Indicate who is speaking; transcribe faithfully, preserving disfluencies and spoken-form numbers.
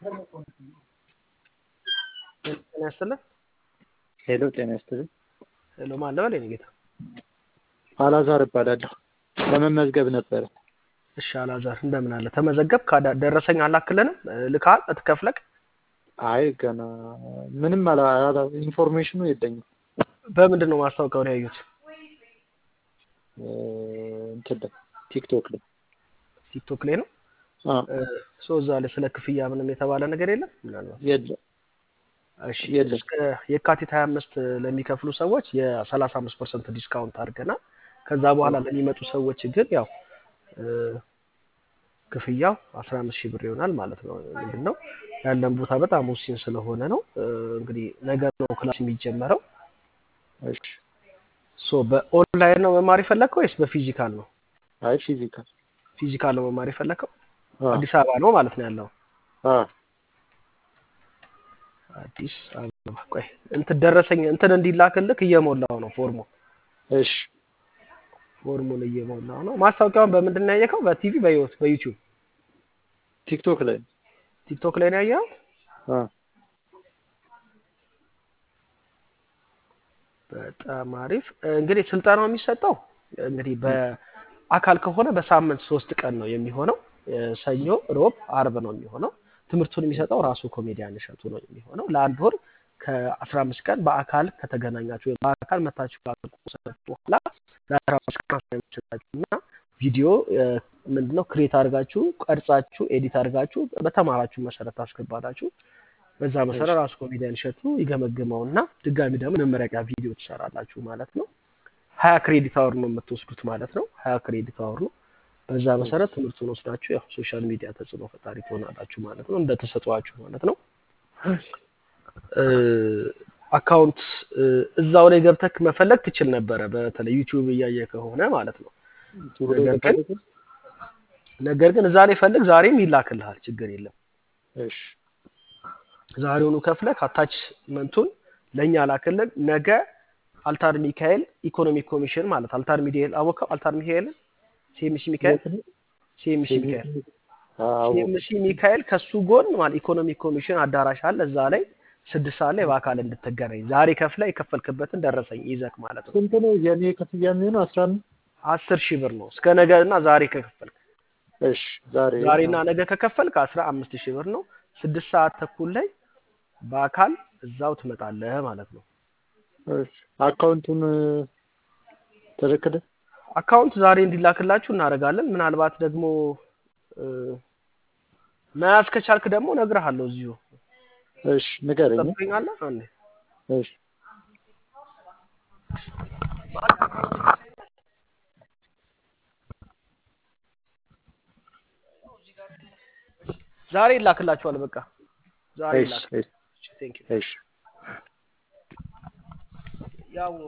Speaker 1: ጤና ይስጥልኝ።
Speaker 2: ሄሎ ጤና ይስጥልኝ።
Speaker 1: ሄሎ ማን ልበል? የኔ ጌታ
Speaker 2: አላዛር እባላለሁ። ለመመዝገብ ነበረ።
Speaker 1: እሺ አላዛር እንደምን አለ? ተመዘገብክ? ደረሰኝ አላክልንም? ልካል እትከፍለክ?
Speaker 2: አይ ገና ምንም አላ ኢንፎርሜሽኑ የለኝም።
Speaker 1: በምንድን ነው ማስታወቂያውን ያዩት?
Speaker 2: እንትን ላይ ቲክቶክ ላይ
Speaker 1: ቲክቶክ ላይ ነው።
Speaker 2: አዎ
Speaker 1: ሶ እዛ ላይ ስለ ክፍያ ምንም የተባለ ነገር የለም? ምናልባት
Speaker 2: የለም።
Speaker 1: እሺ
Speaker 2: የለም።
Speaker 1: እስከ የካቲት ሃያ አምስት ለሚከፍሉ ሰዎች የ35% ዲስካውንት አድርገናል። ከዛ በኋላ ለሚመጡ ሰዎች ግን ያው ክፍያው አስራ አምስት ሺህ ብር ይሆናል ማለት ነው። ምንድነው ያለን ቦታ በጣም ውስን ስለሆነ ነው። እንግዲህ ነገ ነው ክላስ የሚጀመረው።
Speaker 2: እሺ
Speaker 1: ሶ በኦንላይን ነው መማር የፈለከው ወይስ በፊዚካል ነው?
Speaker 2: አይ ፊዚካል
Speaker 1: ፊዚካል ነው መማር የፈለከው?
Speaker 2: አዎ
Speaker 1: አዲስ አበባ ነው ማለት ነው ያለው?
Speaker 2: አዎ
Speaker 1: አዲስ አበባ። ቆይ እንትን ደረሰኝ እንትን እንዲላክልክ እየሞላው ነው ፎርሙ።
Speaker 2: እሺ
Speaker 1: ፎርሙን እየሞላው ነው። ማስታወቂያውን በምንድን ነው ያየከው? በቲቪ በዩት በዩቲዩብ
Speaker 2: ቲክቶክ ላይ
Speaker 1: ቲክቶክ ላይ ነው ያየው?
Speaker 2: አዎ
Speaker 1: በጣም አሪፍ። እንግዲህ ስልጠናው የሚሰጠው እንግዲህ በአካል ከሆነ በሳምንት ሶስት ቀን ነው የሚሆነው። ሰኞ፣ ሮብ፣ አርብ ነው የሚሆነው። ትምህርቱን የሚሰጠው ራሱ ኮሜዲያን እሸቱ ነው የሚሆነው። ለአንድ ወር ከአስራ አምስት ቀን በአካል ከተገናኛችሁ በአካል መታችሁ ካቆሰጣችሁ በኋላ ለአስራ አምስት ቀን አሳይመንታችሁና ቪዲዮ ምንድነው ክሬት አድርጋችሁ ቀርጻችሁ ኤዲት አድርጋችሁ በተማራችሁ መሰረት አስገባታችሁ በዛ መሰረት ራሱ ኮሜዲያን እሸቱ ይገመግመውና ድጋሚ ደግሞ መመረቂያ ቪዲዮ ትሰራላችሁ ማለት ነው። ሀያ ክሬዲት አወር ነው የምትወስዱት ማለት ነው። ሀያ ክሬዲት አወር ነው። በዛ መሰረት ትምህርቱን ወስዳችሁ ያው ሶሻል ሚዲያ ተጽዕኖ ፈጣሪ ትሆናላችሁ ማለት ነው። እንደተሰጧችሁ ማለት ነው። አካውንት እዛው ላይ ገብተክ መፈለግ ትችል ነበረ በተለይ ዩቲዩብ እያየ ከሆነ ማለት ነው። ነገር ግን ነገር ግን እዛ ላይ ፈልግ ዛሬም ይላክልሃል፣ ችግር የለም።
Speaker 2: እሺ
Speaker 1: ዛሬውኑ ከፍለክ አታችመንቱን ለኛ ላክልን። ነገ አልታር ሚካኤል ኢኮኖሚክ ኮሚሽን ማለት አልታር ሚካኤል አወቀው? አልታር ሚካኤል ሲኤምሲ ሚካኤል ሲኤምሲ ሚካኤል
Speaker 2: አዎ
Speaker 1: ሲኤምሲ ሚካኤል ከሱ ጎን ማለት ኢኮኖሚክ ኮሚሽን አዳራሽ አለ። እዛ ላይ ስድስት ሰዓት ላይ በአካል እንድትገናኝ ዛሬ ከፍለ የከፈልክበትን ደረሰኝ ይዘክ ማለት ነው።
Speaker 2: ስንት ነው የኔ ክፍያ የሚሆነው? አስራ አምስት
Speaker 1: አስር ሺህ ብር ነው እስከ ነገና ዛሬ ከከፈልክ።
Speaker 2: እሺ ዛሬ
Speaker 1: ዛሬና ነገ ከከፈልክ አስራ አምስት ሺህ ብር ነው። ስድስት ሰዓት ተኩል ላይ በአካል እዛው ትመጣለህ ማለት ነው።
Speaker 2: እሺ አካውንቱን ተረከደ
Speaker 1: አካውንት ዛሬ እንዲላክላችሁ እናደርጋለን። ምናልባት ደግሞ መያዝ ከቻልክ ደግሞ እነግርሃለሁ እዚሁ።
Speaker 2: እሺ ንገረኝ።
Speaker 1: ትጠብቀኛለህ አንዴ?
Speaker 2: እሺ
Speaker 1: ዛሬ ይላክላችኋል። በቃ ዛሬ
Speaker 2: እሺ
Speaker 1: ይላክ።
Speaker 2: እሺ
Speaker 1: ቴንክ ዩ
Speaker 2: እሺ
Speaker 1: ያው